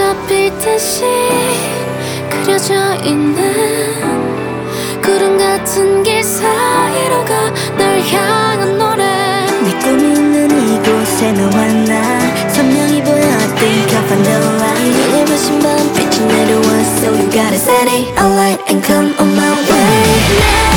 잡힐 듯이 그려져 있는 구름 같은 길 사이로 가 널 향한 노래. 네 꿈이 있는 이곳에 너와 나 선명히 보여. I think I found the light. 눈을 마신 밤 빛이 내려와. So you gotta set it alight and come on my way.